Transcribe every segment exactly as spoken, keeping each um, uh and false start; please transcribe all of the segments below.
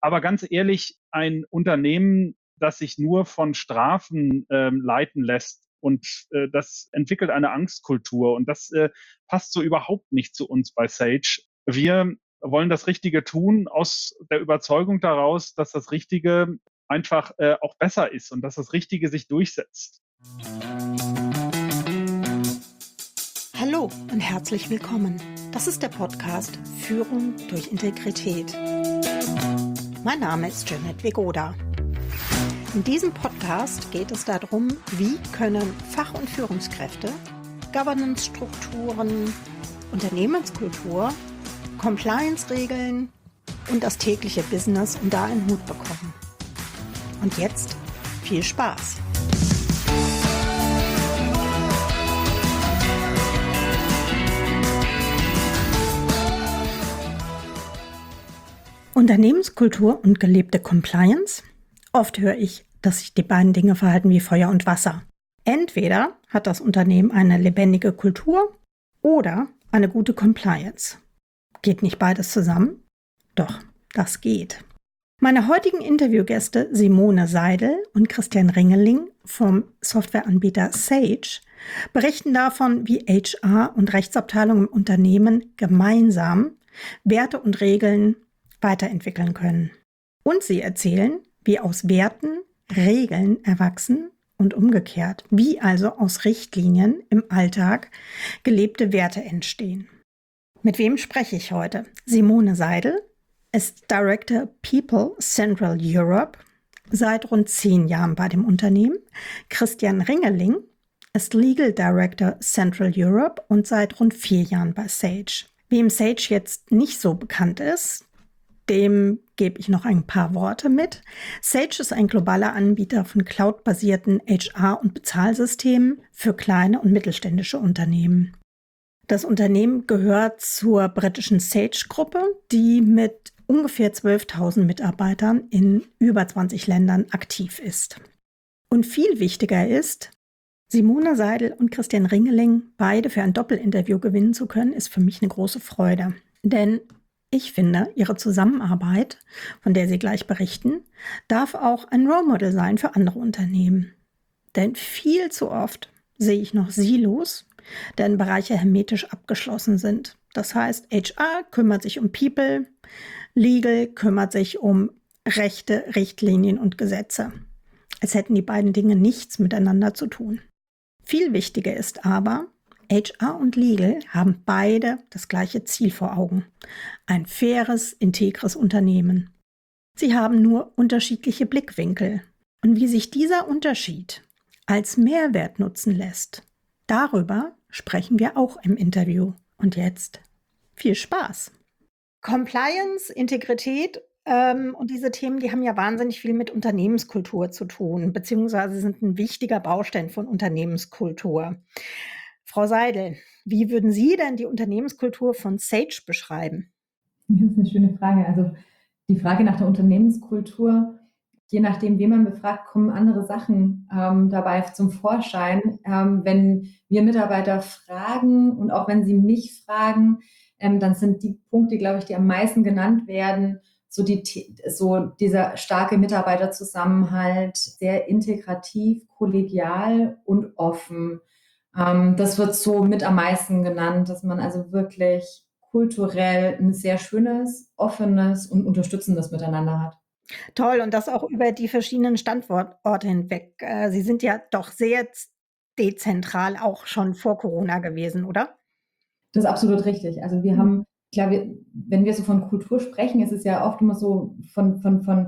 Aber ganz ehrlich, ein Unternehmen, das sich nur von Strafen ähm, leiten lässt und äh, das entwickelt eine Angstkultur und das äh, passt so überhaupt nicht zu uns bei Sage. Wir wollen das Richtige tun aus der Überzeugung daraus, dass das Richtige einfach äh, auch besser ist und dass das Richtige sich durchsetzt. Hallo und herzlich willkommen. Das ist der Podcast Führung durch Integrität. Mein Name ist Janet Vegoda. In diesem Podcast geht es darum, wie können Fach- und Führungskräfte Governance-Strukturen, Unternehmenskultur, Compliance-Regeln und das tägliche Business unter einen Hut bekommen. Und jetzt viel Spaß! Unternehmenskultur und gelebte Compliance? Oft höre ich, dass sich die beiden Dinge verhalten wie Feuer und Wasser. Entweder hat das Unternehmen eine lebendige Kultur oder eine gute Compliance. Geht nicht beides zusammen? Doch, das geht. Meine heutigen Interviewgäste Simone Seidel und Christian Ringeling vom Softwareanbieter Sage berichten davon, wie H R und Rechtsabteilungen im Unternehmen gemeinsam Werte und Regeln weiterentwickeln können. Und sie erzählen, wie aus Werten Regeln erwachsen und umgekehrt, wie also aus Richtlinien im Alltag gelebte Werte entstehen. Mit wem spreche ich heute? Simone Seidel ist Director People Central Europe, seit rund zehn Jahren bei dem Unternehmen. Christian Ringeling ist Legal Director Central Europe und seit rund vier Jahren bei Sage. Wem Sage jetzt nicht so bekannt ist, dem gebe ich noch ein paar Worte mit. Sage ist ein globaler Anbieter von cloudbasierten H R- und Bezahlsystemen für kleine und mittelständische Unternehmen. Das Unternehmen gehört zur britischen Sage-Gruppe, die mit ungefähr zwölftausend Mitarbeitern in über zwanzig Ländern aktiv ist. Und viel wichtiger ist, Simone Seidel und Christian Ringeling beide für ein Doppelinterview gewinnen zu können, ist für mich eine große Freude. Denn ich finde, ihre Zusammenarbeit, von der sie gleich berichten, darf auch ein Role Model sein für andere Unternehmen. Denn viel zu oft sehe ich noch Silos, deren Bereiche hermetisch abgeschlossen sind. Das heißt, H R kümmert sich um People, Legal kümmert sich um Rechte, Richtlinien und Gesetze. Als hätten die beiden Dinge nichts miteinander zu tun. Viel wichtiger ist aber, H R und Legal haben beide das gleiche Ziel vor Augen. Ein faires, integres Unternehmen. Sie haben nur unterschiedliche Blickwinkel. Und wie sich dieser Unterschied als Mehrwert nutzen lässt, darüber sprechen wir auch im Interview. Und jetzt viel Spaß! Compliance, Integrität ähm, und diese Themen, die haben ja wahnsinnig viel mit Unternehmenskultur zu tun, beziehungsweise sind ein wichtiger Baustein von Unternehmenskultur. Frau Seidel, wie würden Sie denn die Unternehmenskultur von Sage beschreiben? Das ist eine schöne Frage. Also die Frage nach der Unternehmenskultur, je nachdem, wen man befragt, kommen andere Sachen ähm, dabei zum Vorschein. Ähm, wenn wir Mitarbeiter fragen und auch wenn sie mich fragen, ähm, dann sind die Punkte, glaube ich, die am meisten genannt werden, so, die, so dieser starke Mitarbeiterzusammenhalt, sehr integrativ, kollegial und offen. Ähm, das wird so mit am meisten genannt, dass man also wirklich kulturell ein sehr schönes, offenes und unterstützendes Miteinander hat. Toll, und das auch über die verschiedenen Standorte hinweg. Äh, Sie sind ja doch sehr dezentral auch schon vor Corona gewesen, oder? Das ist absolut richtig. Also wir haben, klar, wir, wenn wir so von Kultur sprechen, ist es ja oft immer so von, von, von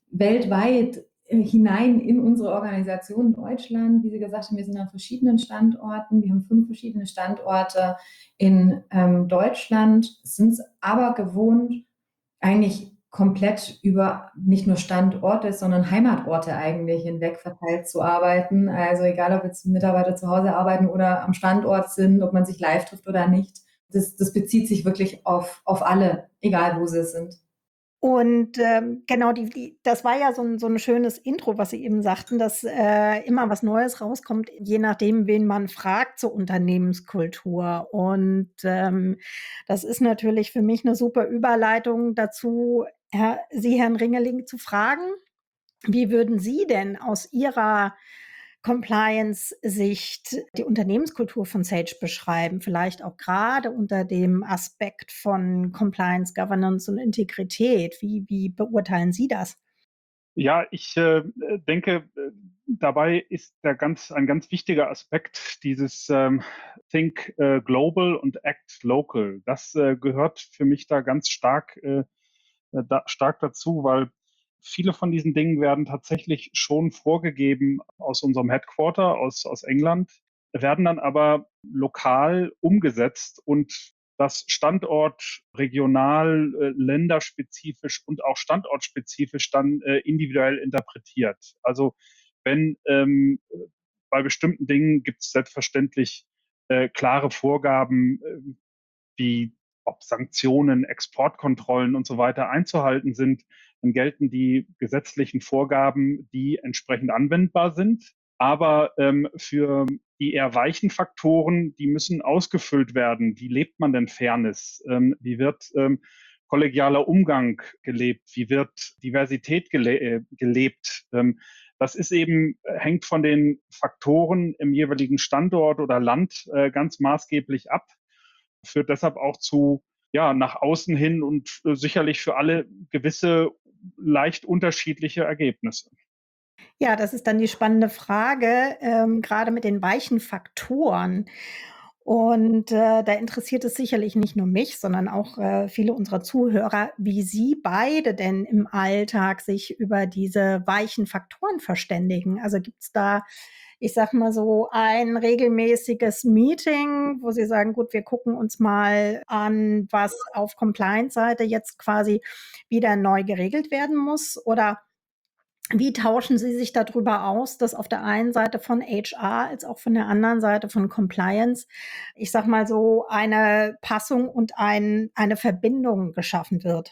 weltweit hinein in unsere Organisation Deutschland. Wie Sie gesagt haben, wir sind an verschiedenen Standorten. Wir haben fünf verschiedene Standorte in ähm, Deutschland, sind es aber gewohnt, eigentlich komplett über nicht nur Standorte, sondern Heimatorte eigentlich hinweg verteilt zu arbeiten. Also egal, ob jetzt Mitarbeiter zu Hause arbeiten oder am Standort sind, ob man sich live trifft oder nicht. Das, das bezieht sich wirklich auf, auf alle, egal wo sie sind. Und ähm, genau, die, die, das war ja so ein, so ein schönes Intro, was Sie eben sagten, dass äh, immer was Neues rauskommt, je nachdem, wen man fragt zur Unternehmenskultur. Und ähm, das ist natürlich für mich eine super Überleitung dazu, Herr, Sie, Herrn Ringeling, zu fragen, wie würden Sie denn aus Ihrer Compliance-Sicht die Unternehmenskultur von Sage beschreiben? Vielleicht auch gerade unter dem Aspekt von Compliance, Governance und Integrität. Wie, wie beurteilen Sie das? Ja, ich äh, denke, äh, dabei ist der ganz, ein ganz wichtiger Aspekt dieses ähm, Think äh, Global und Act Local. Das äh, gehört für mich da ganz stark, äh, da, stark dazu, weil viele von diesen Dingen werden tatsächlich schon vorgegeben aus unserem Headquarter, aus, aus England, werden dann aber lokal umgesetzt und das Standort, regional, äh, länderspezifisch und auch standortspezifisch dann äh, individuell interpretiert. Also wenn ähm, bei bestimmten Dingen gibt es selbstverständlich äh, klare Vorgaben, äh, wie ob Sanktionen, Exportkontrollen und so weiter einzuhalten sind, dann gelten die gesetzlichen Vorgaben, die entsprechend anwendbar sind. Aber ähm, für die eher weichen Faktoren, die müssen ausgefüllt werden. Wie lebt man denn Fairness? Ähm, wie wird ähm, kollegialer Umgang gelebt? Wie wird Diversität gele äh, gelebt? Ähm, das ist eben, hängt von den Faktoren im jeweiligen Standort oder Land äh, ganz maßgeblich ab, führt deshalb auch zu, ja, nach außen hin und äh, sicherlich für alle gewisse leicht unterschiedliche Ergebnisse. Ja, das ist dann die spannende Frage, ähm, gerade mit den weichen Faktoren. Und äh, da interessiert es sicherlich nicht nur mich, sondern auch äh, viele unserer Zuhörer, wie Sie beide denn im Alltag sich über diese weichen Faktoren verständigen. Also gibt es da, ich sag mal so, ein regelmäßiges Meeting, wo Sie sagen, gut, wir gucken uns mal an, was auf Compliance-Seite jetzt quasi wieder neu geregelt werden muss? Oder wie tauschen Sie sich darüber aus, dass auf der einen Seite von H R als auch von der anderen Seite von Compliance, ich sag mal so, eine Passung und ein, eine Verbindung geschaffen wird?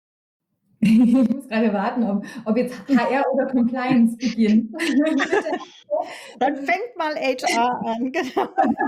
Ich muss gerade warten, ob, ob jetzt H R oder Compliance beginnt. Bitte. Dann fängt mal H R an, genau.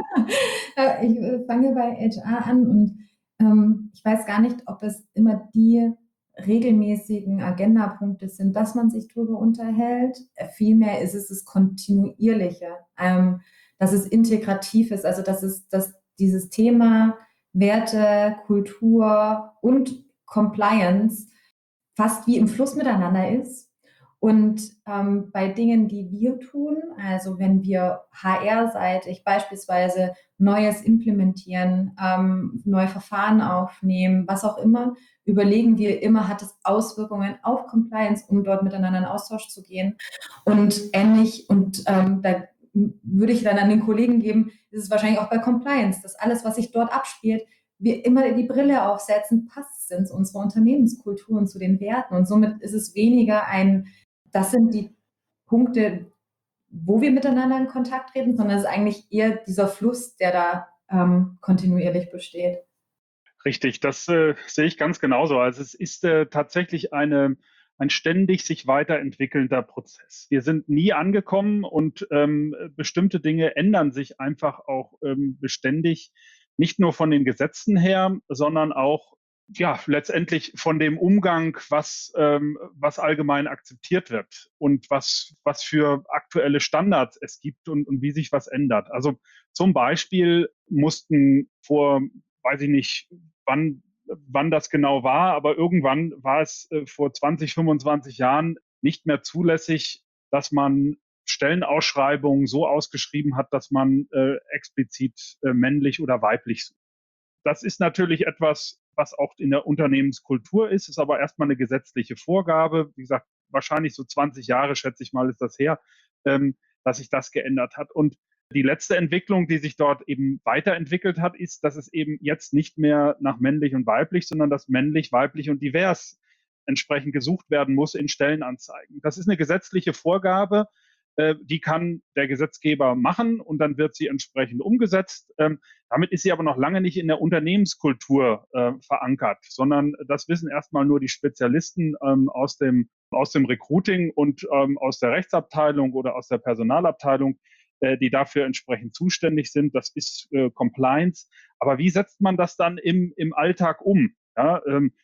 Äh, Ich äh, fange bei H R an und ähm, ich weiß gar nicht, ob es immer die regelmäßigen Agendapunkte sind, dass man sich darüber unterhält. Äh, Vielmehr ist es das Kontinuierliche, ähm, dass es integrativ ist, also dass es dass dieses Thema Werte, Kultur und Compliance fast wie im Fluss miteinander ist. Und ähm, bei Dingen, die wir tun, also wenn wir H R-seitig beispielsweise Neues implementieren, ähm, neue Verfahren aufnehmen, was auch immer, überlegen wir immer, hat es Auswirkungen auf Compliance, um dort miteinander in Austausch zu gehen. Und ähnlich, und ähm, da würde ich dann an den Kollegen geben, ist es wahrscheinlich auch bei Compliance, dass alles, was sich dort abspielt, wir immer die Brille aufsetzen, passt es in unsere Unternehmenskultur und zu den Werten. Und somit ist es weniger ein, das sind die Punkte, wo wir miteinander in Kontakt treten, sondern es ist eigentlich eher dieser Fluss, der da ähm, kontinuierlich besteht. Richtig, das äh, sehe ich ganz genauso. Also es ist äh, tatsächlich eine, ein ständig sich weiterentwickelnder Prozess. Wir sind nie angekommen und ähm, bestimmte Dinge ändern sich einfach auch ähm, beständig, nicht nur von den Gesetzen her, sondern auch ja letztendlich von dem Umgang, was, ähm, was allgemein akzeptiert wird und was, was für aktuelle Standards es gibt und, und wie sich was ändert. Also zum Beispiel mussten vor, weiß ich nicht, wann, wann das genau war, aber irgendwann war es äh, vor zwanzig, fünfundzwanzig Jahren nicht mehr zulässig, dass man Stellenausschreibungen so ausgeschrieben hat, dass man äh, explizit äh, männlich oder weiblich sucht. Das ist natürlich etwas, was auch in der Unternehmenskultur ist, ist aber erstmal eine gesetzliche Vorgabe. Wie gesagt, wahrscheinlich so zwanzig Jahre, schätze ich mal, ist das her, ähm, dass sich das geändert hat. Und die letzte Entwicklung, die sich dort eben weiterentwickelt hat, ist, dass es eben jetzt nicht mehr nach männlich und weiblich, sondern dass männlich, weiblich und divers entsprechend gesucht werden muss in Stellenanzeigen. Das ist eine gesetzliche Vorgabe, äh, die kann der Gesetzgeber machen und dann wird sie entsprechend umgesetzt. Ähm, damit ist sie aber noch lange nicht in der Unternehmenskultur äh, verankert, sondern das wissen erstmal nur die Spezialisten ähm, aus dem, aus dem Recruiting und ähm, aus der Rechtsabteilung oder aus der Personalabteilung, äh, die dafür entsprechend zuständig sind. Das ist äh, Compliance. Aber wie setzt man das dann im, im Alltag um? Ja, ähm,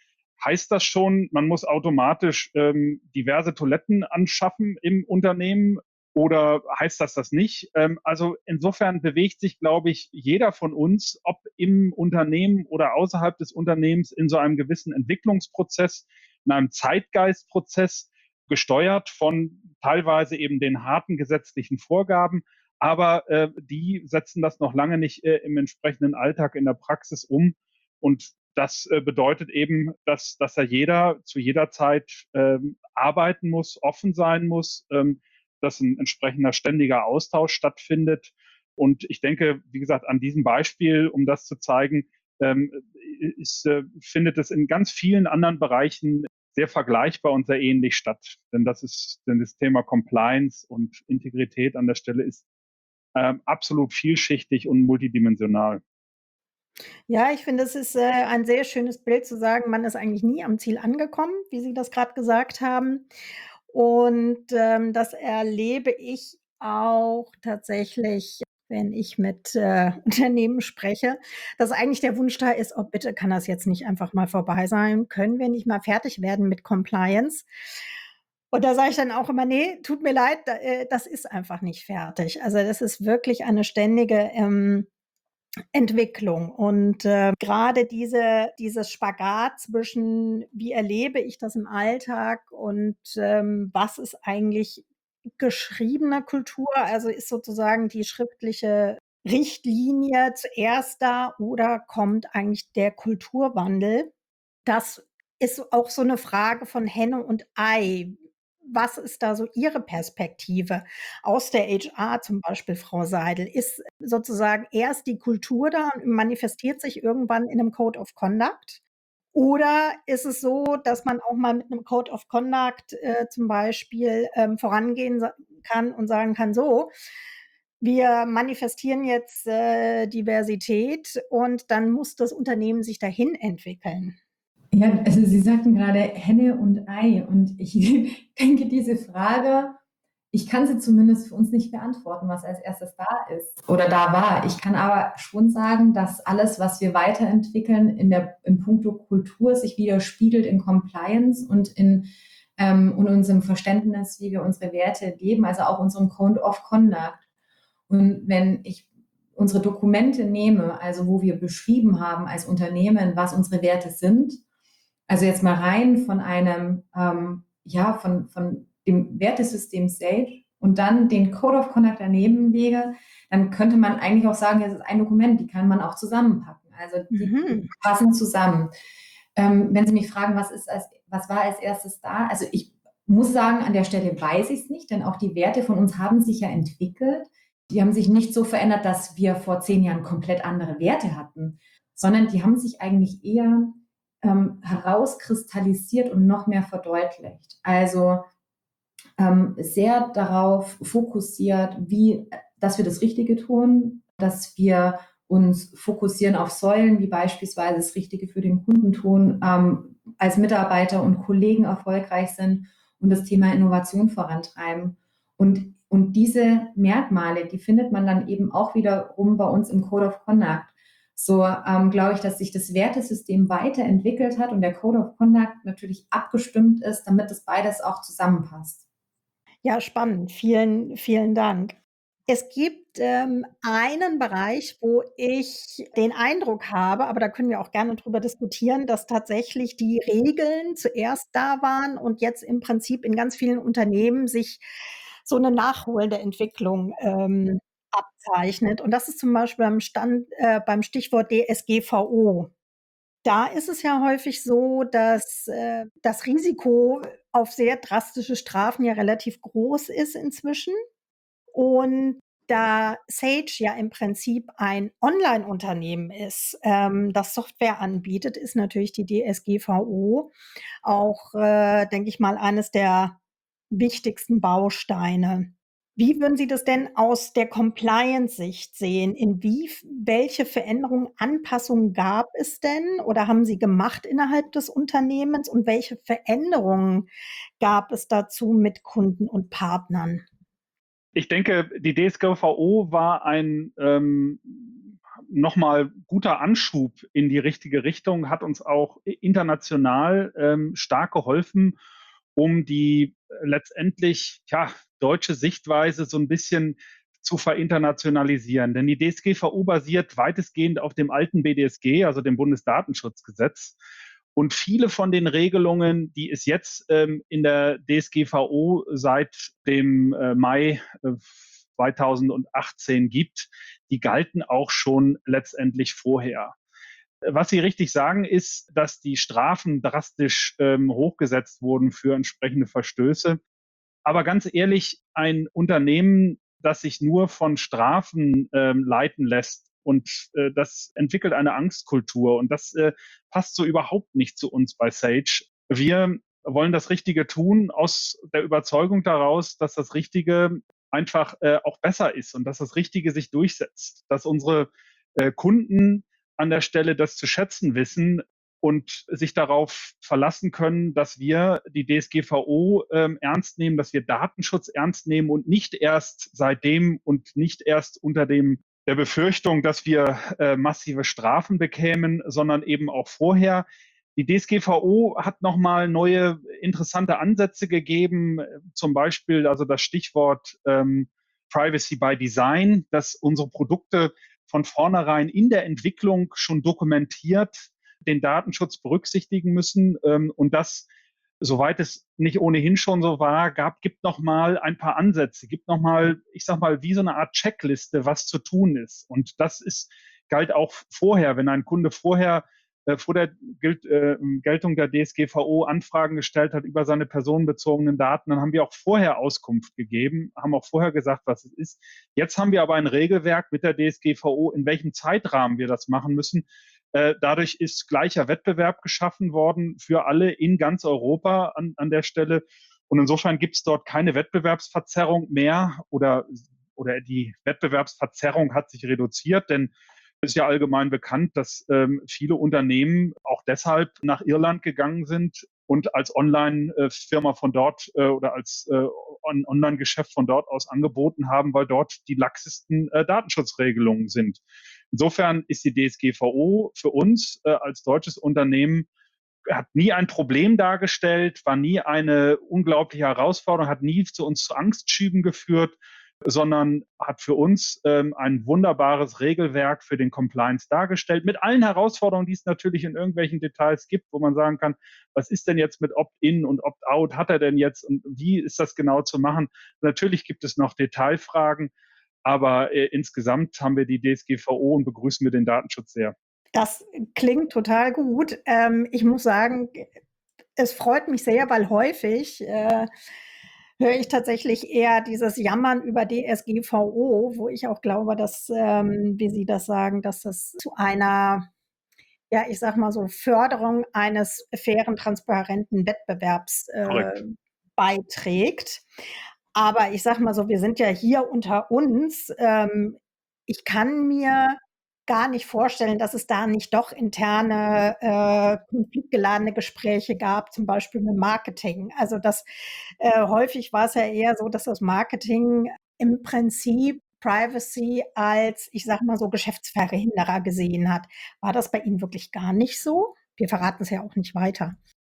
heißt das schon, man muss automatisch ähm, diverse Toiletten anschaffen im Unternehmen oder heißt das das nicht? Ähm, also insofern bewegt sich, glaube ich, jeder von uns, ob im Unternehmen oder außerhalb des Unternehmens, in so einem gewissen Entwicklungsprozess, in einem Zeitgeistprozess, gesteuert von teilweise eben den harten gesetzlichen Vorgaben, aber äh, die setzen das noch lange nicht äh, im entsprechenden Alltag in der Praxis um. Und das äh, bedeutet eben, dass, dass da jeder zu jeder Zeit ähm, arbeiten muss, offen sein muss, ähm, dass ein entsprechender ständiger Austausch stattfindet. Und ich denke, wie gesagt, an diesem Beispiel, um das zu zeigen, ähm, ist, äh, findet es in ganz vielen anderen Bereichen sehr vergleichbar und sehr ähnlich statt. Denn das ist, denn das Thema Compliance und Integrität an der Stelle ist ähm, absolut vielschichtig und multidimensional. Ja, ich finde, es ist, äh, ein sehr schönes Bild zu sagen, man ist eigentlich nie am Ziel angekommen, wie Sie das grad gesagt haben. Und, ähm, das erlebe ich auch tatsächlich, wenn ich mit, äh, Unternehmen spreche, dass eigentlich der Wunsch da ist: „Oh, bitte kann das jetzt nicht einfach mal vorbei sein? Können wir nicht mal fertig werden mit Compliance?“ Und da sage ich dann auch immer: „Ne, tut mir leid, da äh, das ist einfach nicht fertig.“ Also, das ist wirklich eine ständige, ähm, Entwicklung und, äh, grade diese dieses Spagat zwischen: Wie erlebe ich das im Alltag und, ähm, was ist eigentlich geschriebene Kultur? Also, ist sozusagen die schriftliche Richtlinie zuerst da oder kommt eigentlich der Kulturwandel? Das ist auch so 'ne Frage von Henne und Ei. Was ist da so Ihre Perspektive aus der H R zum Beispiel, Frau Seidel? Ist sozusagen erst die Kultur da und manifestiert sich irgendwann in 'nem Code of Conduct? Oder ist es so, dass man auch mal mit 'nem Code of Conduct, äh, zum Beispiel, ähm, vorangehen sa kann und sagen kann: „So, wir manifestieren jetzt, äh, Diversität und dann muss das Unternehmen sich dahin entwickeln?“ Ja, also Sie sagten gerade Henne und Ei und ich denke, diese Frage, ich kann sie zumindest für uns nicht beantworten, was als Erstes da ist oder da war. Ich kann aber schon sagen, dass alles, was wir weiterentwickeln in der in puncto Kultur sich widerspiegelt in Compliance und in, ähm, in unserem Verständnis, wie wir unsere Werte leben, also auch unserem Code of Conduct. Und wenn ich unsere Dokumente nehme, also wo wir beschrieben haben als Unternehmen, was unsere Werte sind, also jetzt mal rein von einem, ähm, ja, von, von dem Wertesystem Sage und dann den Code of Conduct daneben lege, dann könnte man eigentlich auch sagen, das ist ein Dokument, die kann man auch zusammenpacken. Also die Mhm. passen zusammen. Ähm, wenn Sie mich fragen, was ist als, was war als erstes da? Also ich muss sagen, an der Stelle weiß ich es nicht, denn auch die Werte von uns haben sich ja entwickelt. Die haben sich nicht so verändert, dass wir vor zehn Jahren komplett andere Werte hatten, sondern die haben sich eigentlich eher ähm, herauskristallisiert und noch mehr verdeutlicht. Also ähm, sehr darauf fokussiert, wie, dass wir das Richtige tun, dass wir uns fokussieren auf Säulen, wie beispielsweise das Richtige für den Kunden tun, ähm, als Mitarbeiter und Kollegen erfolgreich sind und das Thema Innovation vorantreiben. Und, und diese Merkmale, die findet man dann eben auch wiederum bei uns im Code of Conduct. So ähm, glaube ich, dass sich das Wertesystem weiterentwickelt hat und der Code of Conduct natürlich abgestimmt ist, damit das beides auch zusammenpasst. Ja, spannend. Vielen, vielen Dank. Es gibt, ähm, einen Bereich, wo ich den Eindruck habe, aber da können wir auch gerne drüber diskutieren, dass tatsächlich die Regeln zuerst da waren und jetzt im Prinzip in ganz vielen Unternehmen sich so 'ne nachholende Entwicklung, ähm, abzeichnet. Und das ist zum Beispiel beim Stand äh, beim Stichwort D S G V O. Da ist es ja häufig so, dass, äh, das Risiko auf sehr drastische Strafen ja relativ groß ist inzwischen. Und da Sage ja im Prinzip ein Online-Unternehmen ist, ähm, das Software anbietet, ist natürlich die D S G V O auch, äh, denke ich mal, eines der wichtigsten Bausteine. Wie würden Sie das denn aus der Compliance-Sicht sehen? Inwief welche Veränderungen, Anpassungen gab es denn oder haben Sie gemacht innerhalb des Unternehmens und welche Veränderungen gab es dazu mit Kunden und Partnern? Ich denke, die D S G V O war ein, ähm, nochmal guter Anschub in die richtige Richtung, hat uns auch international ähm, stark geholfen, um die äh, letztendlich ja, deutsche Sichtweise so ein bisschen zu verinternationalisieren. Denn die D S G V O basiert weitestgehend auf dem alten B D S G, also dem Bundesdatenschutzgesetz. Und viele von den Regelungen, die es jetzt ähm, in der D S G V O seit dem äh, Mai äh, zweitausendachtzehn gibt, die galten auch schon letztendlich vorher. Was Sie richtig sagen, ist, dass die Strafen drastisch ähm, hochgesetzt wurden für entsprechende Verstöße. Aber ganz ehrlich, ein Unternehmen, das sich nur von Strafen ähm, leiten lässt und äh, das entwickelt eine Angstkultur und das äh, passt so überhaupt nicht zu uns bei Sage. Wir wollen das Richtige tun aus der Überzeugung daraus, dass das Richtige einfach äh, auch besser ist und dass das Richtige sich durchsetzt, dass unsere äh, Kunden an der Stelle das zu schätzen wissen und sich darauf verlassen können, dass wir die D S G V O ähm, ernst nehmen, dass wir Datenschutz ernst nehmen und nicht erst seitdem und nicht erst unter dem der Befürchtung, dass wir äh, massive Strafen bekämen, sondern eben auch vorher. Die D S G V O hat nochmal neue interessante Ansätze gegeben, zum Beispiel also das Stichwort ähm, Privacy by Design, dass unsere Produkte von vornherein in der Entwicklung schon dokumentiert den Datenschutz berücksichtigen müssen ähm, und das, soweit es nicht ohnehin schon so war, gab, gibt noch mal ein paar Ansätze, gibt noch mal, ich sag mal, wie so eine Art Checkliste, was zu tun ist. Und das ist galt auch vorher, wenn ein Kunde vorher äh, vor der Gilt, äh, Geltung der D S G V O Anfragen gestellt hat über seine personenbezogenen Daten, dann haben wir auch vorher Auskunft gegeben, haben auch vorher gesagt, was es ist. Jetzt haben wir aber ein Regelwerk mit der D S G V O, in welchem Zeitrahmen wir das machen müssen. Äh, dadurch ist gleicher Wettbewerb geschaffen worden für alle in ganz Europa an, an der Stelle. Und insofern gibt es dort keine Wettbewerbsverzerrung mehr oder, oder die Wettbewerbsverzerrung hat sich reduziert, denn es ist ja allgemein bekannt, dass ähm, viele Unternehmen auch deshalb nach Irland gegangen sind und als Online-Firma von dort äh, oder als äh, Online-Geschäft von dort aus angeboten haben, weil dort die laxesten äh, Datenschutzregelungen sind. Insofern ist die D S G V O für uns äh, als deutsches Unternehmen hat nie ein Problem dargestellt, war nie eine unglaubliche Herausforderung, hat nie zu uns zu Angstschüben geführt, sondern hat für uns ähm, ein wunderbares Regelwerk für den Compliance dargestellt, mit allen Herausforderungen, die es natürlich in irgendwelchen Details gibt, wo man sagen kann, was ist denn jetzt mit Opt-in und Opt-out, hat er denn jetzt und wie ist das genau zu machen? Natürlich gibt es noch Detailfragen, aber äh, insgesamt haben wir die D S G V O und begrüßen wir den Datenschutz sehr. Das klingt total gut. Ähm, ich muss sagen, es freut mich sehr, weil häufig äh, höre ich tatsächlich eher dieses Jammern über D S G V O, wo ich auch glaube, dass, ähm, wie Sie das sagen, dass das zu einer, ja, ich sag mal so, Förderung eines fairen, transparenten Wettbewerbs äh, beiträgt. Aber ich sag mal so, wir sind ja hier unter uns. Ähm, ich kann mir gar nicht vorstellen, dass es da nicht doch interne, äh, konfliktgeladene Gespräche gab, zum Beispiel mit Marketing. Also das äh, häufig war es ja eher so, dass das Marketing im Prinzip Privacy als, ich sage mal so, Geschäftsverhinderer gesehen hat. War das bei Ihnen wirklich gar nicht so? Wir verraten es ja auch nicht weiter.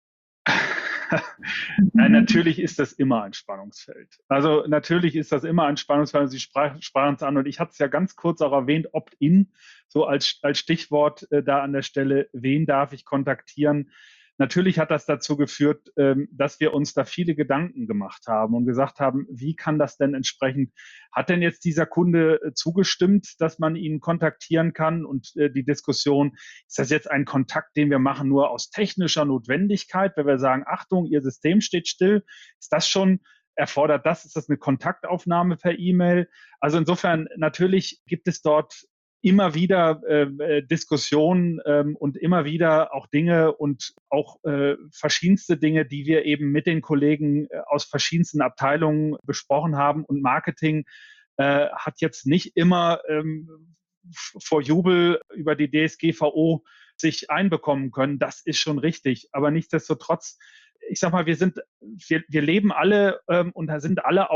Ja, natürlich ist das immer ein Spannungsfeld. Also natürlich ist das immer ein Spannungsfeld. Sie sprach, sprachen es an und ich hatte es ja ganz kurz auch erwähnt, Opt-in, so als, als Stichwort äh, da an der Stelle, wen darf ich kontaktieren? Natürlich hat das dazu geführt, ähm, dass wir uns da viele Gedanken gemacht haben und gesagt haben, wie kann das denn entsprechend, hat denn jetzt dieser Kunde äh, zugestimmt, dass man ihn kontaktieren kann? Und äh, die Diskussion, ist das jetzt ein Kontakt, den wir machen nur aus technischer Notwendigkeit, wenn wir sagen, Achtung, Ihr System steht still, ist das schon, erfordert das, ist das eine Kontaktaufnahme per E-Mail? Also insofern, natürlich gibt es dort immer wieder äh, Diskussionen ähm, und immer wieder auch Dinge und auch äh, verschiedenste Dinge, die wir eben mit den Kollegen äh, aus verschiedensten Abteilungen besprochen haben. Und Marketing äh, hat jetzt nicht immer ähm, vor Jubel über die D S G V O sich einbekommen können. Das ist schon richtig. Aber nichtsdestotrotz, ich sag mal, wir sind, wir, wir leben alle ähm, und da sind alle auch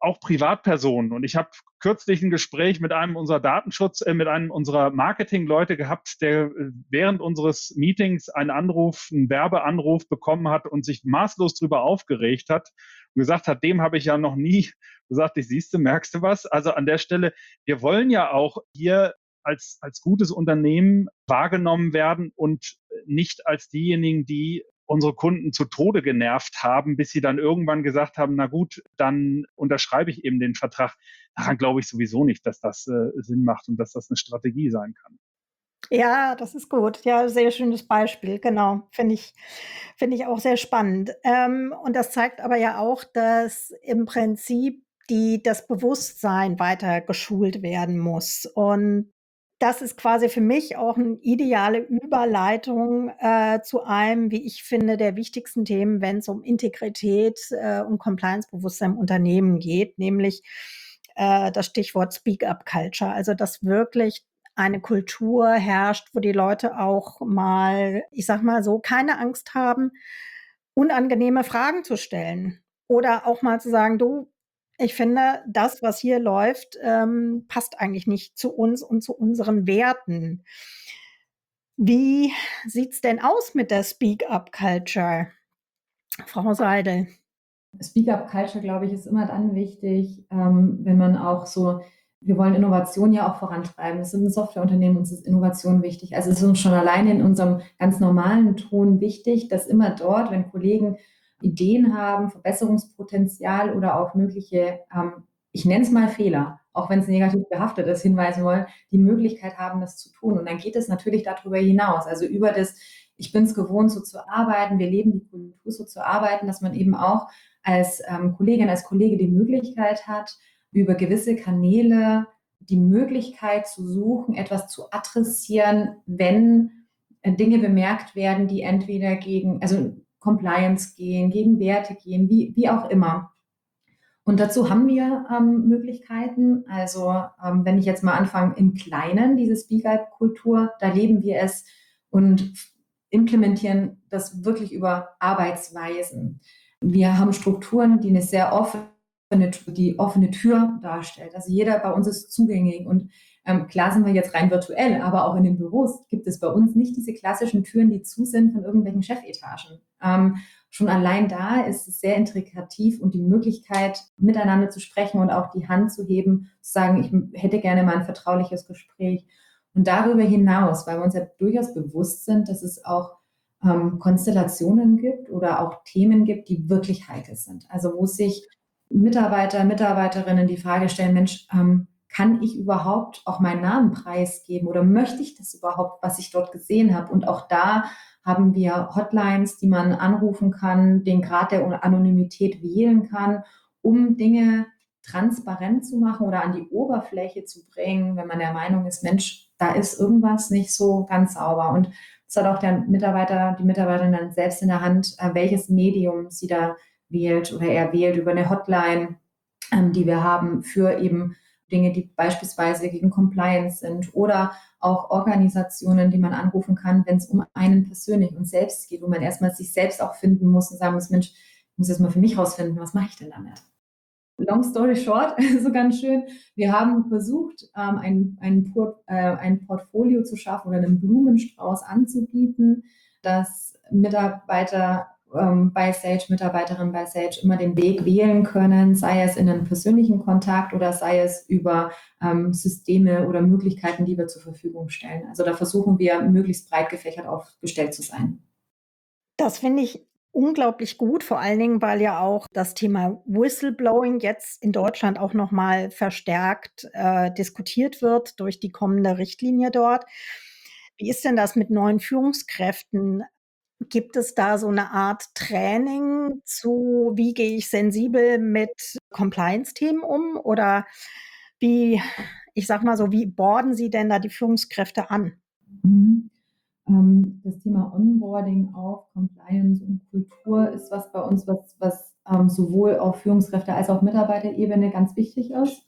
auch Privatpersonen. Und ich habe kürzlich ein Gespräch mit einem unserer Datenschutz, äh, mit einem unserer Marketingleute gehabt, der äh, während unseres Meetings einen Anruf, einen Werbeanruf bekommen hat und sich maßlos darüber aufgeregt hat und gesagt hat, dem habe ich ja noch nie gesagt, ich siehst du, merkst du was? Also an der Stelle, wir wollen ja auch hier als, als gutes Unternehmen wahrgenommen werden und nicht als diejenigen, die unsere Kunden zu Tode genervt haben, bis sie dann irgendwann gesagt haben, na gut, dann unterschreibe ich eben den Vertrag. Daran glaube ich sowieso nicht, dass das äh, Sinn macht und dass das eine Strategie sein kann. Ja, das ist gut. Ja, sehr schönes Beispiel. Genau. Finde ich, finde ich auch sehr spannend. Ähm, und das zeigt aber ja auch, dass im Prinzip die, das Bewusstsein weiter geschult werden muss. Und das ist quasi für mich auch eine ideale Überleitung äh, zu einem, wie ich finde, der wichtigsten Themen, wenn es um Integrität äh, und Compliance-Bewusstsein im Unternehmen geht, nämlich äh, das Stichwort Speak-up-Culture. Also dass wirklich eine Kultur herrscht, wo die Leute auch mal, ich sag mal so, keine Angst haben, unangenehme Fragen zu stellen. Oder auch mal zu sagen, du, ich finde, das, was hier läuft, ähm, passt eigentlich nicht zu uns und zu unseren Werten. Wie sieht's denn aus mit der Speak-up-Culture, Frau Seidel? Speak-up-Culture, glaube ich, ist immer dann wichtig, ähm, wenn man auch so, wir wollen Innovation ja auch vorantreiben. Es sind ein Softwareunternehmen, uns ist Innovation wichtig. Also es ist uns schon alleine in unserem ganz normalen Ton wichtig, dass immer dort, wenn Kollegen Ideen haben, Verbesserungspotenzial oder auch mögliche, ähm, ich nenne es mal Fehler, auch wenn es negativ behaftet ist, hinweisen wollen, die Möglichkeit haben, das zu tun. Und dann geht es natürlich darüber hinaus, also über das, ich bin es gewohnt, so zu arbeiten, wir leben die Kultur, so zu arbeiten, dass man eben auch als ähm, Kollegin, als Kollege die Möglichkeit hat, über gewisse Kanäle die Möglichkeit zu suchen, etwas zu adressieren, wenn äh, Dinge bemerkt werden, die entweder gegen, also Compliance gehen, gegen Werte gehen, wie, wie auch immer. Und dazu haben wir ähm, Möglichkeiten. Also ähm, wenn ich jetzt mal anfange im Kleinen, diese Speak-up-Kultur, da leben wir es und implementieren das wirklich über Arbeitsweisen. Wir haben Strukturen, die eine sehr offene, die offene Tür darstellt. Also jeder bei uns ist zugänglich und ähm, klar sind wir jetzt rein virtuell, aber auch in den Büros gibt es bei uns nicht diese klassischen Türen, die zu sind von irgendwelchen Chefetagen. Ähm, schon allein da ist es sehr integrativ und die Möglichkeit, miteinander zu sprechen und auch die Hand zu heben, zu sagen, ich hätte gerne mal ein vertrauliches Gespräch. Und darüber hinaus, weil wir uns ja durchaus bewusst sind, dass es auch ähm, Konstellationen gibt oder auch Themen gibt, die wirklich heikel sind. Also wo sich Mitarbeiter, Mitarbeiterinnen die Frage stellen, Mensch, ähm, kann ich überhaupt auch meinen Namen preisgeben oder möchte ich das überhaupt, was ich dort gesehen habe? Und auch da haben wir Hotlines, die man anrufen kann, den Grad der Anonymität wählen kann, um Dinge transparent zu machen oder an die Oberfläche zu bringen, wenn man der Meinung ist, Mensch, da ist irgendwas nicht so ganz sauber. Und es hat auch der Mitarbeiter, die Mitarbeiterin dann selbst in der Hand, welches Medium sie da wählt oder er wählt über eine Hotline, die wir haben für eben Dinge, die beispielsweise gegen Compliance sind oder auch Organisationen, die man anrufen kann, wenn es um einen persönlich und selbst geht, wo man erstmal sich selbst auch finden muss und sagen muss, Mensch, ich muss jetzt mal für mich rausfinden, was mache ich denn damit? Long story short, so ganz schön, wir haben versucht, ähm, ein, ein, Port, äh, ein Portfolio zu schaffen oder einen Blumenstrauß anzubieten, dass Mitarbeiter ähm, bei Sage, Mitarbeiterinnen bei Sage immer den Weg wählen können, sei es in einen persönlichen Kontakt oder sei es über ähm, Systeme oder Möglichkeiten, die wir zur Verfügung stellen. Also da versuchen wir, möglichst breit gefächert aufgestellt zu sein. Das finde ich unglaublich gut, vor allen Dingen, weil ja auch das Thema Whistleblowing jetzt in Deutschland auch noch mal verstärkt äh, diskutiert wird durch die kommende Richtlinie dort. Wie ist denn das mit neuen Führungskräften? Gibt es da so eine Art Training zu, wie gehe ich sensibel mit Compliance-Themen um? Oder wie, ich sag mal so, wie borden Sie denn da die Führungskräfte an? Mhm. Ähm, das Thema Onboarding auf Compliance und Kultur ist was bei uns, was, was ähm, sowohl auf Führungskräfte- als auch Mitarbeiterebene ganz wichtig ist.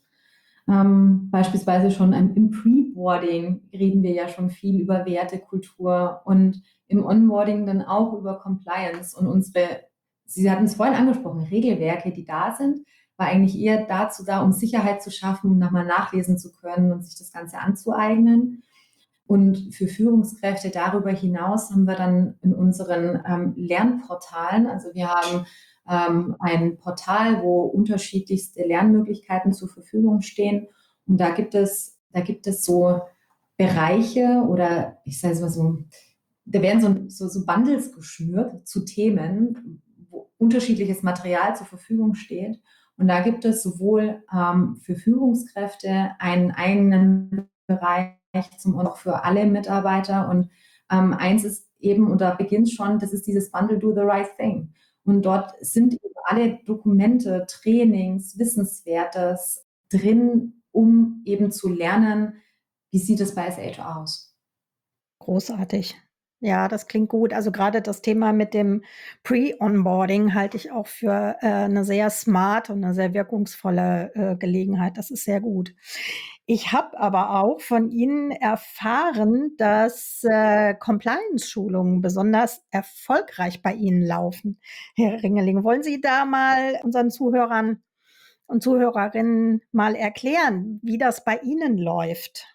Ähm, beispielsweise schon im Pre-Boarding reden wir ja schon viel über Werte, Kultur und im Onboarding dann auch über Compliance und unsere, Sie hatten es vorhin angesprochen, Regelwerke, die da sind, war eigentlich eher dazu da, um Sicherheit zu schaffen, um nochmal nachlesen zu können und sich das Ganze anzueignen. Und für Führungskräfte darüber hinaus haben wir dann in unseren ähm, Lernportalen, also wir haben ähm, ein Portal, wo unterschiedlichste Lernmöglichkeiten zur Verfügung stehen. Und da gibt es, da gibt es so Bereiche oder ich sage es mal so, da werden so, so, so Bundles geschnürt zu Themen, wo unterschiedliches Material zur Verfügung steht. Und da gibt es sowohl ähm, für Führungskräfte einen eigenen Bereich zum und auch für alle Mitarbeiter. Und ähm, eins ist eben, und da beginnt schon, das ist dieses Bundle Do the Right Thing. Und dort sind eben alle Dokumente, Trainings, Wissenswertes drin, um eben zu lernen, wie sieht es bei S H aus. Großartig. Ja, das klingt gut. Also gerade das Thema mit dem Pre-Onboarding halte ich auch für äh, eine sehr smart und eine sehr wirkungsvolle äh, Gelegenheit. Das ist sehr gut. Ich habe aber auch von Ihnen erfahren, dass äh, Compliance-Schulungen besonders erfolgreich bei Ihnen laufen. Herr Ringeling, wollen Sie da mal unseren Zuhörern und Zuhörerinnen mal erklären, wie das bei Ihnen läuft?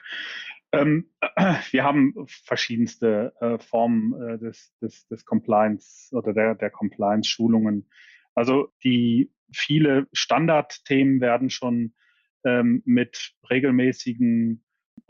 Ähm, wir haben verschiedenste äh, Formen äh, des, des, des Compliance oder der, der Compliance-Schulungen. Also die viele Standardthemen werden schon ähm, mit regelmäßigen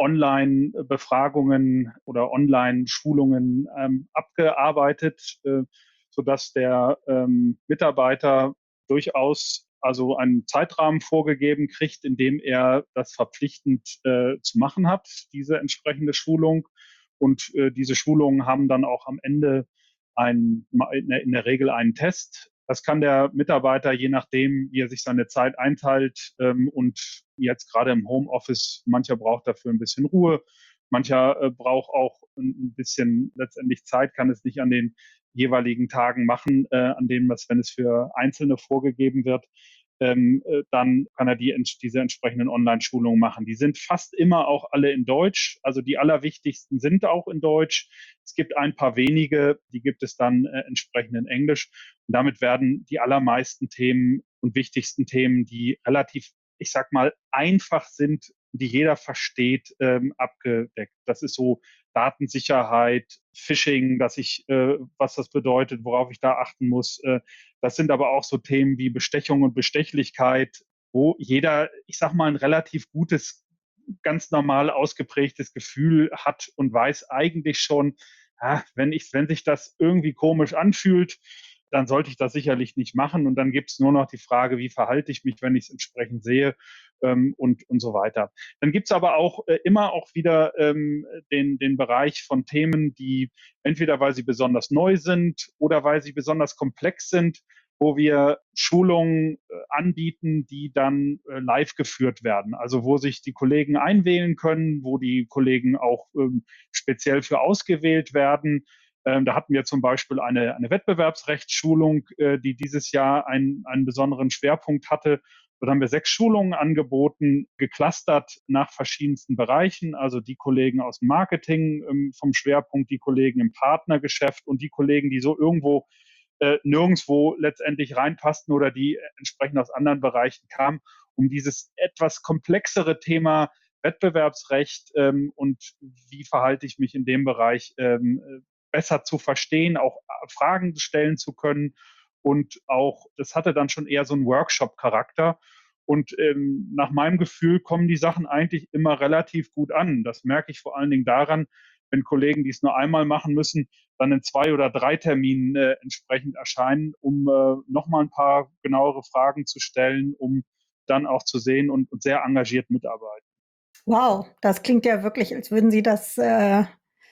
Online-Befragungen oder Online-Schulungen ähm, abgearbeitet, äh, sodass der ähm, Mitarbeiter durchaus also einen Zeitrahmen vorgegeben kriegt, in dem er das verpflichtend äh, zu machen hat, diese entsprechende Schulung. Und äh, diese Schulungen haben dann auch am Ende ein, in der Regel einen Test. Das kann der Mitarbeiter, je nachdem, wie er sich seine Zeit einteilt ähm, und jetzt gerade im Homeoffice, mancher braucht dafür ein bisschen Ruhe, mancher äh, braucht auch ein bisschen letztendlich Zeit, kann es nicht an den jeweiligen Tagen machen, äh, an denen was, wenn es für Einzelne vorgegeben wird, ähm, äh, dann kann er die, diese entsprechenden Online-Schulungen machen. Die sind fast immer auch alle in Deutsch. Also die allerwichtigsten sind auch in Deutsch. Es gibt ein paar wenige, die gibt es dann äh, entsprechend in Englisch. Und damit werden die allermeisten Themen und wichtigsten Themen, die relativ, ich sag mal, einfach sind, die jeder versteht, ähm, abgedeckt. Das ist so Datensicherheit, Phishing, dass ich, äh, was das bedeutet, worauf ich da achten muss. Äh, das sind aber auch so Themen wie Bestechung und Bestechlichkeit, wo jeder, ich sag mal, ein relativ gutes, ganz normal ausgeprägtes Gefühl hat und weiß eigentlich schon, ah, wenn ich, wenn sich das irgendwie komisch anfühlt, dann sollte ich das sicherlich nicht machen. Und dann gibt es nur noch die Frage, wie verhalte ich mich, wenn ich es entsprechend sehe ähm, und, und so weiter. Dann gibt es aber auch äh, immer auch wieder ähm, den, den Bereich von Themen, die entweder weil sie besonders neu sind oder weil sie besonders komplex sind, wo wir Schulungen äh, anbieten, die dann äh, live geführt werden. Also wo sich die Kollegen einwählen können, wo die Kollegen auch ähm, speziell für ausgewählt werden. Ähm, da hatten wir zum Beispiel eine, eine Wettbewerbsrechtsschulung, äh, die dieses Jahr einen, einen besonderen Schwerpunkt hatte. Dort haben wir sechs Schulungen angeboten, geclustert nach verschiedensten Bereichen. Also die Kollegen aus dem Marketing ähm, vom Schwerpunkt, die Kollegen im Partnergeschäft und die Kollegen, die so irgendwo äh, nirgendwo letztendlich reinpassten oder die entsprechend aus anderen Bereichen kamen, um dieses etwas komplexere Thema Wettbewerbsrecht ähm, und wie verhalte ich mich in dem Bereich ähm, besser zu verstehen, auch Fragen stellen zu können. Und auch, das hatte dann schon eher so einen Workshop-Charakter. Und ähm, nach meinem Gefühl kommen die Sachen eigentlich immer relativ gut an. Das merke ich vor allen Dingen daran, wenn Kollegen, die es nur einmal machen müssen, dann in zwei oder drei Terminen äh, entsprechend erscheinen, um äh, nochmal ein paar genauere Fragen zu stellen, um dann auch zu sehen und, und sehr engagiert mitarbeiten. Wow, das klingt ja wirklich, als würden Sie das äh,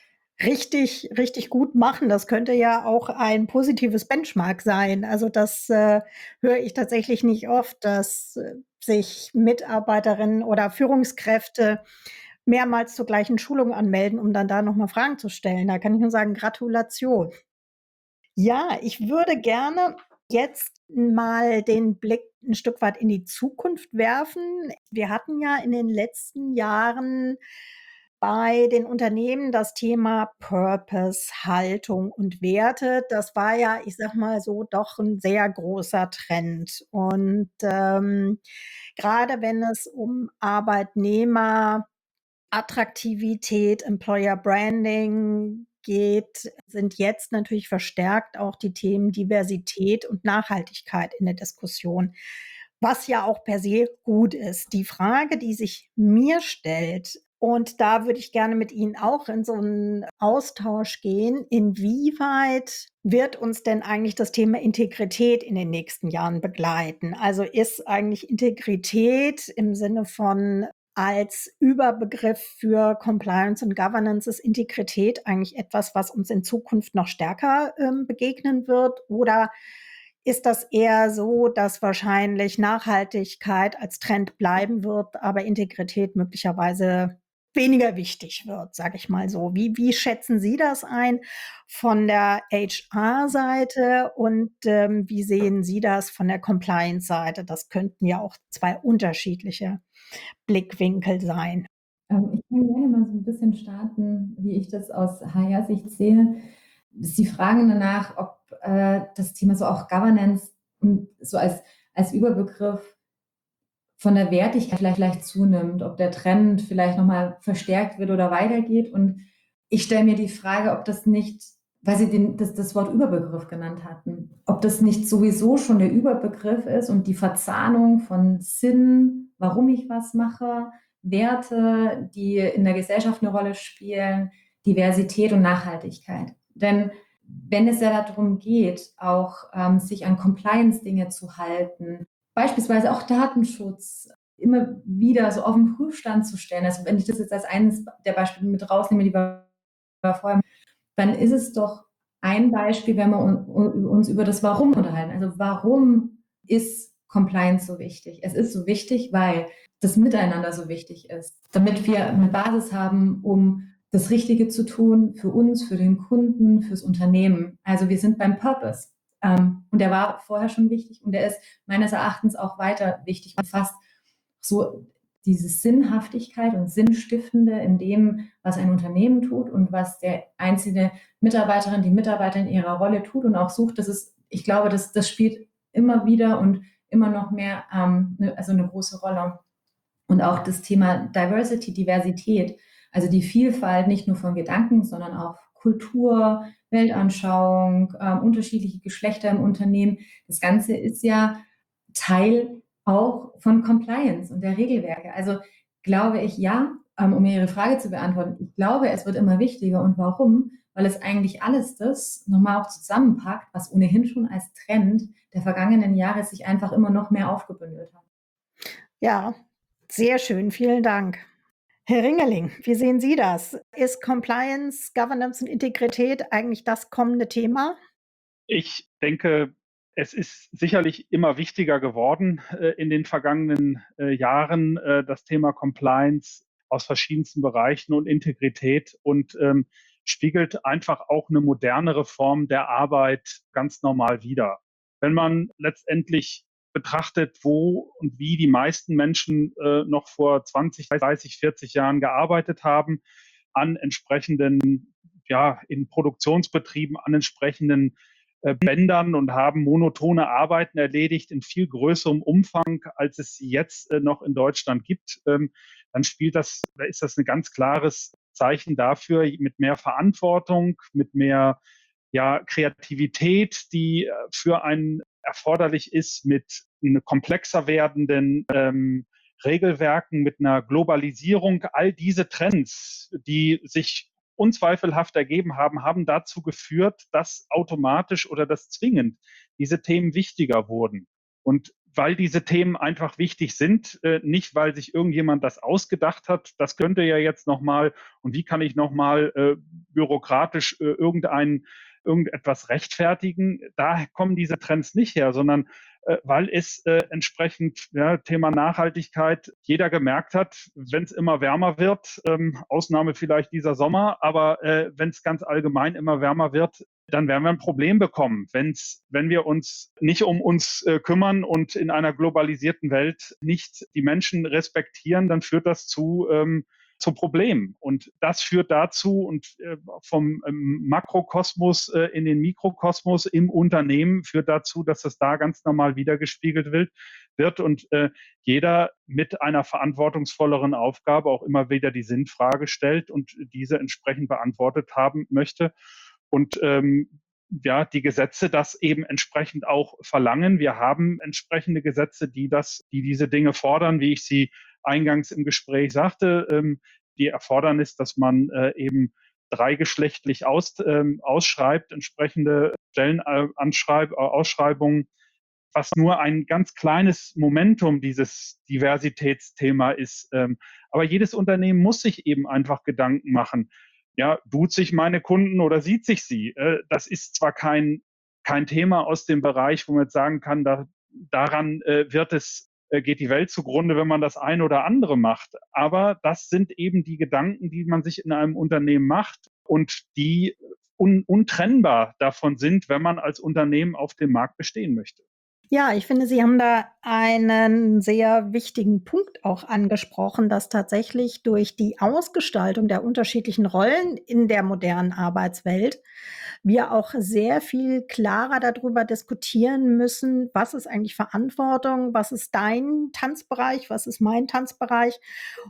richtig, richtig gut machen. Das könnte ja auch ein positives Benchmark sein. Also das äh, höre ich tatsächlich nicht oft, dass äh, sich Mitarbeiterinnen oder Führungskräfte mehrmals zur gleichen Schulung anmelden, um dann da nochmal Fragen zu stellen. Da kann ich nur sagen, Gratulation. Ja, ich würde gerne jetzt mal den Blick ein Stück weit in die Zukunft werfen. Wir hatten ja in den letzten Jahren bei den Unternehmen das Thema Purpose, Haltung und Werte. Das war ja, ich sag mal so, doch ein sehr großer Trend. Und ähm, gerade wenn es um Arbeitnehmerattraktivität, Employer Branding geht, sind jetzt natürlich verstärkt auch die Themen Diversität und Nachhaltigkeit in der Diskussion, was ja auch per se gut ist. Die Frage, die sich mir stellt, und da würde ich gerne mit Ihnen auch in so einen Austausch gehen, inwieweit wird uns denn eigentlich das Thema Integrität in den nächsten Jahren begleiten? Also ist eigentlich Integrität im Sinne von als Überbegriff für Compliance und Governance, ist Integrität eigentlich etwas, was uns in Zukunft noch stärker ähm, begegnen wird? Oder ist das eher so, dass wahrscheinlich Nachhaltigkeit als Trend bleiben wird, aber Integrität möglicherweise weniger wichtig wird, sage ich mal so? Wie, wie schätzen Sie das ein von der H R-Seite und ähm, wie sehen Sie das von der Compliance-Seite? Das könnten ja auch zwei unterschiedliche Blickwinkel sein. Ähm, ich kann gerne mal so ein bisschen starten, wie ich das aus H R-Sicht sehe. Sie fragen danach, ob äh, das Thema so auch Governance und so als, als Überbegriff von der Wertigkeit vielleicht, vielleicht zunimmt, ob der Trend vielleicht nochmal verstärkt wird oder weitergeht. Und ich stelle mir die Frage, ob das nicht, weil Sie den, das, das Wort Überbegriff genannt hatten, ob das nicht sowieso schon der Überbegriff ist und die Verzahnung von Sinn, warum ich was mache, Werte, die in der Gesellschaft eine Rolle spielen, Diversität und Nachhaltigkeit. Denn wenn es ja darum geht, auch ähm, sich an Compliance-Dinge zu halten, beispielsweise auch Datenschutz immer wieder so auf den Prüfstand zu stellen, also wenn ich das jetzt als eines der Beispiele mit rausnehme, die wir vorher, dann ist es doch ein Beispiel, wenn wir uns über das Warum unterhalten. Also warum ist Compliance so wichtig? Es ist so wichtig, weil das Miteinander so wichtig ist, damit wir eine Basis haben, um das Richtige zu tun für uns, für den Kunden, fürs Unternehmen. Also wir sind beim Purpose. Ähm, und der war vorher schon wichtig und der ist meines Erachtens auch weiter wichtig und fast so diese Sinnhaftigkeit und Sinnstiftende in dem, was ein Unternehmen tut und was der einzelne Mitarbeiterin, die Mitarbeiter in ihrer Rolle tut und auch sucht. Das ist, ich glaube, das, das spielt immer wieder und immer noch mehr ähm, ne, also eine große Rolle. Und auch das Thema Diversity, Diversität, also die Vielfalt nicht nur von Gedanken, sondern auch Kultur, Weltanschauung, ähm, unterschiedliche Geschlechter im Unternehmen. Das Ganze ist ja Teil auch von Compliance und der Regelwerke. Also glaube ich, ja, ähm, um Ihre Frage zu beantworten, ich glaube, es wird immer wichtiger. Und warum? Weil es eigentlich alles das nochmal auch zusammenpackt, was ohnehin schon als Trend der vergangenen Jahre sich einfach immer noch mehr aufgebündelt hat. Ja, sehr schön, vielen Dank. Herr Ringeling, wie sehen Sie das? Ist Compliance, Governance und Integrität eigentlich das kommende Thema? Ich denke, es ist sicherlich immer wichtiger geworden äh, in den vergangenen äh, Jahren, äh, das Thema Compliance aus verschiedensten Bereichen und Integrität und ähm, spiegelt einfach auch eine modernere Form der Arbeit ganz normal wider. Wenn man letztendlich betrachtet, wo und wie die meisten Menschen äh, noch vor zwanzig, dreißig, vierzig Jahren gearbeitet haben, an entsprechenden, ja, in Produktionsbetrieben, an entsprechenden äh, Bändern und haben monotone Arbeiten erledigt in viel größerem Umfang, als es sie jetzt äh, noch in Deutschland gibt, ähm, dann spielt das, da ist das ein ganz klares Zeichen dafür, mit mehr Verantwortung, mit mehr ja, Kreativität, die äh, für einen erforderlich ist, mit komplexer werdenden ähm, Regelwerken, mit einer Globalisierung. All diese Trends, die sich unzweifelhaft ergeben haben, haben dazu geführt, dass automatisch oder dass zwingend diese Themen wichtiger wurden. Und weil diese Themen einfach wichtig sind, äh, nicht weil sich irgendjemand das ausgedacht hat, das könnte ja jetzt nochmal, und wie kann ich nochmal äh, bürokratisch äh, irgendein, irgendetwas rechtfertigen, da kommen diese Trends nicht her, sondern äh, weil es äh, entsprechend, ja, Thema Nachhaltigkeit, jeder gemerkt hat, wenn es immer wärmer wird, ähm, Ausnahme vielleicht dieser Sommer, aber äh, wenn es ganz allgemein immer wärmer wird, dann werden wir ein Problem bekommen. Wenn's, wenn wir uns nicht um uns äh, kümmern und in einer globalisierten Welt nicht die Menschen respektieren, dann führt das zu ähm, zu Problemen. Und das führt dazu und äh, vom ähm, Makrokosmos äh, in den Mikrokosmos im Unternehmen führt dazu, dass das da ganz normal wiedergespiegelt wird, wird und äh, jeder mit einer verantwortungsvolleren Aufgabe auch immer wieder die Sinnfrage stellt und diese entsprechend beantwortet haben möchte. Und ähm, ja, die Gesetze das eben entsprechend auch verlangen. Wir haben entsprechende Gesetze, die das, die diese Dinge fordern, wie ich sie eingangs im Gespräch sagte, ähm, die Erfordernis, dass man äh, eben dreigeschlechtlich aus, ähm, ausschreibt, entsprechende Stellenausschreibungen, was nur ein ganz kleines Momentum dieses Diversitätsthema ist. Ähm, aber jedes Unternehmen muss sich eben einfach Gedanken machen. Ja, duzt sich meine Kunden oder sieht sich sie? Äh, das ist zwar kein, kein Thema aus dem Bereich, wo man jetzt sagen kann, da, daran äh, wird es, äh, geht die Welt zugrunde, wenn man das eine oder andere macht. Aber das sind eben die Gedanken, die man sich in einem Unternehmen macht und die un, untrennbar davon sind, wenn man als Unternehmen auf dem Markt bestehen möchte. Ja, ich finde, Sie haben da einen sehr wichtigen Punkt auch angesprochen, dass tatsächlich durch die Ausgestaltung der unterschiedlichen Rollen in der modernen Arbeitswelt wir auch sehr viel klarer darüber diskutieren müssen, was ist eigentlich Verantwortung, was ist dein Tanzbereich, was ist mein Tanzbereich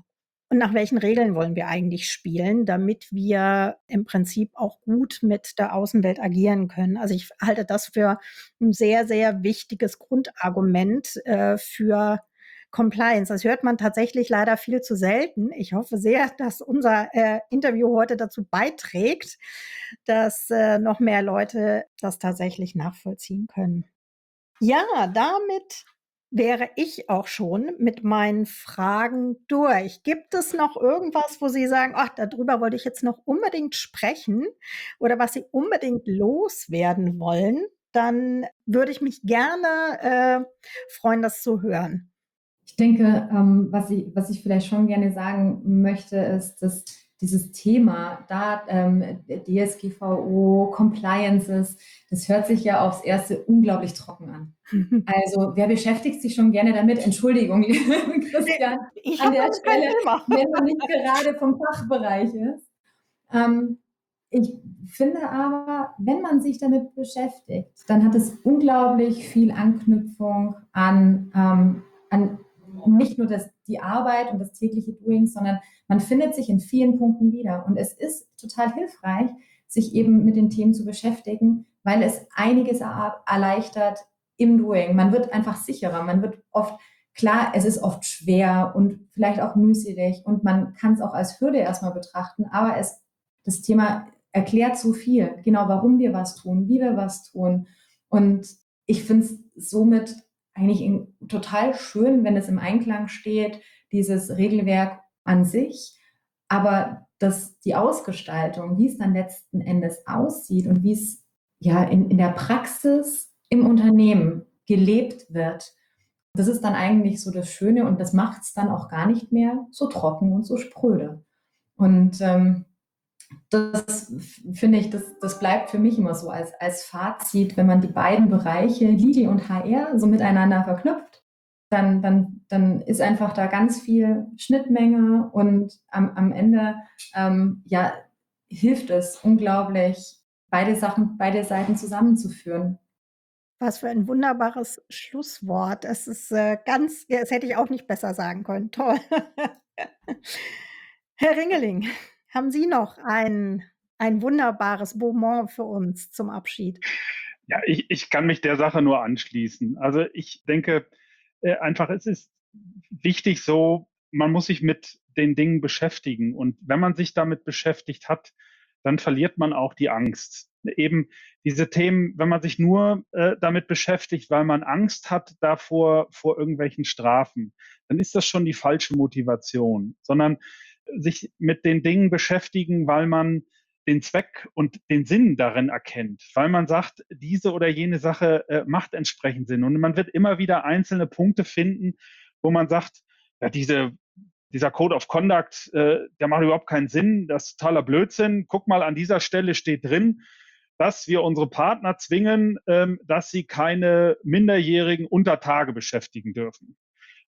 und nach welchen Regeln wollen wir eigentlich spielen, damit wir im Prinzip auch gut mit der Außenwelt agieren können. Also ich halte das für ein sehr, sehr wichtiges Grundargument äh, für Compliance. Das hört man tatsächlich leider viel zu selten. Ich hoffe sehr, dass unser äh, Interview heute dazu beiträgt, dass äh, noch mehr Leute das tatsächlich nachvollziehen können. Ja, damit wäre ich auch schon mit meinen Fragen durch. Gibt es noch irgendwas, wo Sie sagen, ach, darüber wollte ich jetzt noch unbedingt sprechen oder was Sie unbedingt loswerden wollen? Dann würde ich mich gerne äh, freuen, das zu hören. Ich denke, ähm, was, ich, was ich vielleicht schon gerne sagen möchte, ist, dass dieses Thema, da ähm, D S G V O, Compliances, das hört sich ja aufs Erste unglaublich trocken an. Also wer beschäftigt sich schon gerne damit? Entschuldigung, Christian, Ich an habe der damit kein Stelle, Thema. wenn man nicht gerade vom Fachbereich ist. Ähm, ich finde aber, wenn man sich damit beschäftigt, dann hat es unglaublich viel Anknüpfung an, ähm, an nicht nur das, die Arbeit und das tägliche Doing, sondern man findet sich in vielen Punkten wieder. Und es ist total hilfreich, sich eben mit den Themen zu beschäftigen, weil es einiges er erleichtert im Doing. Man wird einfach sicherer, man wird oft, klar, es ist oft schwer und vielleicht auch mühselig und man kann es auch als Hürde erstmal betrachten, aber es, das Thema erklärt so viel, genau warum wir was tun, wie wir was tun. Und ich finde es somit eigentlich in, total schön, wenn es im Einklang steht, dieses Regelwerk an sich, aber dass die Ausgestaltung, wie es dann letzten Endes aussieht und wie es ja in, in der Praxis im Unternehmen gelebt wird, das ist dann eigentlich so das Schöne und das macht es dann auch gar nicht mehr so trocken und so spröde. Und ähm, das finde ich, das, das bleibt für mich immer so als, als Fazit, wenn man die beiden Bereiche Legal und H R so miteinander verknüpft, dann, dann, dann ist einfach da ganz viel Schnittmenge und am, am Ende ähm, ja, hilft es unglaublich, beide Sachen, beide Seiten zusammenzuführen. Was für ein wunderbares Schlusswort. Es ist äh, ganz, ja, das hätte ich auch nicht besser sagen können. Toll. Herr Ringeling, haben Sie noch ein, ein wunderbares Moment für uns zum Abschied? Ja, ich, ich kann mich der Sache nur anschließen. Also ich denke äh, einfach, es ist wichtig so, man muss sich mit den Dingen beschäftigen. Und wenn man sich damit beschäftigt hat, dann verliert man auch die Angst. Eben diese Themen, wenn man sich nur äh, damit beschäftigt, weil man Angst hat davor, vor irgendwelchen Strafen, dann ist das schon die falsche Motivation, sondern sich mit den Dingen beschäftigen, weil man den Zweck und den Sinn darin erkennt, weil man sagt, diese oder jene Sache äh, macht entsprechend Sinn. Und man wird immer wieder einzelne Punkte finden, wo man sagt, ja, diese, dieser Code of Conduct, äh, der macht überhaupt keinen Sinn, das ist totaler Blödsinn. Guck mal, an dieser Stelle steht drin, dass wir unsere Partner zwingen, ähm, dass sie keine Minderjährigen unter Tage beschäftigen dürfen.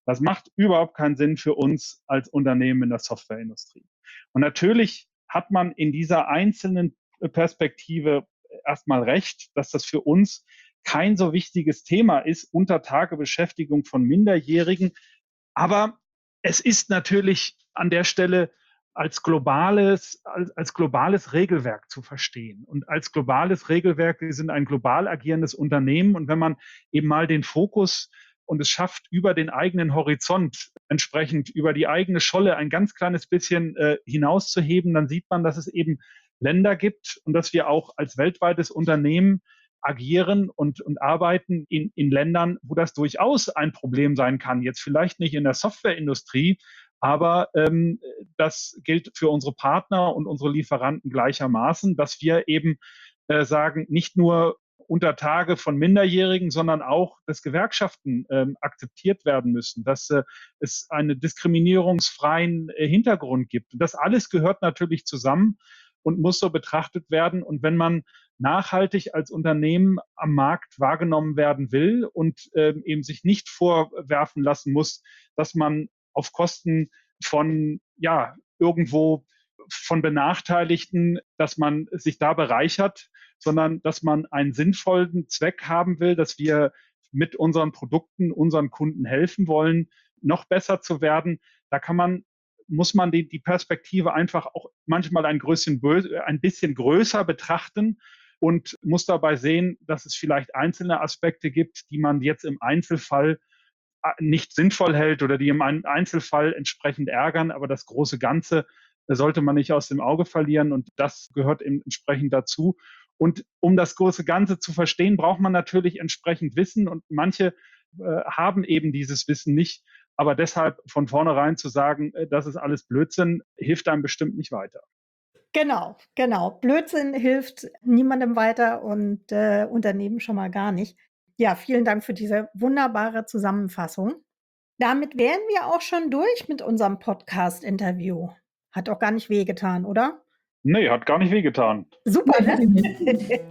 Das macht überhaupt keinen Sinn für uns als Unternehmen in der Softwareindustrie. Und natürlich hat man in dieser einzelnen Perspektive erstmal recht, dass das für uns kein so wichtiges Thema ist, Untertagebeschäftigung von Minderjährigen. Aber es ist natürlich an der Stelle als globales, als, als globales Regelwerk zu verstehen. Und als globales Regelwerk, wir sind ein global agierendes Unternehmen. Und wenn man eben mal den Fokus und es schafft, über den eigenen Horizont, entsprechend über die eigene Scholle ein ganz kleines bisschen äh, hinauszuheben, dann sieht man, dass es eben Länder gibt und dass wir auch als weltweites Unternehmen agieren und, und arbeiten in, in Ländern, wo das durchaus ein Problem sein kann. Jetzt vielleicht nicht in der Softwareindustrie, aber ähm, das gilt für unsere Partner und unsere Lieferanten gleichermaßen, dass wir eben äh, sagen, nicht nur unter Tage von Minderjährigen, sondern auch, dass Gewerkschaften ähm, akzeptiert werden müssen, dass äh, es einen diskriminierungsfreien äh, Hintergrund gibt. Das alles gehört natürlich zusammen und muss so betrachtet werden. Und wenn man nachhaltig als Unternehmen am Markt wahrgenommen werden will und äh, eben sich nicht vorwerfen lassen muss, dass man auf Kosten von, ja, irgendwo von Benachteiligten, dass man sich da bereichert, sondern dass man einen sinnvollen Zweck haben will, dass wir mit unseren Produkten unseren Kunden helfen wollen, noch besser zu werden. Da kann man, muss man die, die Perspektive einfach auch manchmal ein, größchen, ein bisschen größer betrachten und muss dabei sehen, dass es vielleicht einzelne Aspekte gibt, die man jetzt im Einzelfall nicht sinnvoll hält oder die im Einzelfall entsprechend ärgern, aber das große Ganze sollte man nicht aus dem Auge verlieren und das gehört eben entsprechend dazu. Und um das große Ganze zu verstehen, braucht man natürlich entsprechend Wissen und manche äh, haben eben dieses Wissen nicht. Aber deshalb von vornherein zu sagen, äh, das ist alles Blödsinn, hilft einem bestimmt nicht weiter. Genau, genau. Blödsinn hilft niemandem weiter und äh, Unternehmen schon mal gar nicht. Ja, vielen Dank für diese wunderbare Zusammenfassung. Damit wären wir auch schon durch mit unserem Podcast-Interview. Hat auch gar nicht wehgetan, oder? Nee, hat gar nicht wehgetan. Super, ne?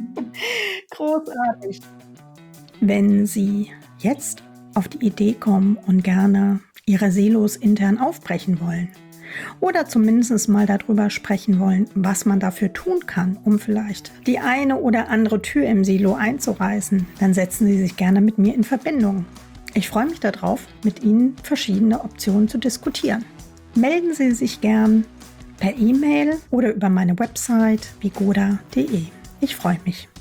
Großartig. Wenn Sie jetzt auf die Idee kommen und gerne Ihre Silos intern aufbrechen wollen oder zumindest mal darüber sprechen wollen, was man dafür tun kann, um vielleicht die eine oder andere Tür im Silo einzureißen, dann setzen Sie sich gerne mit mir in Verbindung. Ich freue mich darauf, mit Ihnen verschiedene Optionen zu diskutieren. Melden Sie sich gern per E-Mail oder über meine Website vigoda punkt de. Ich freue mich.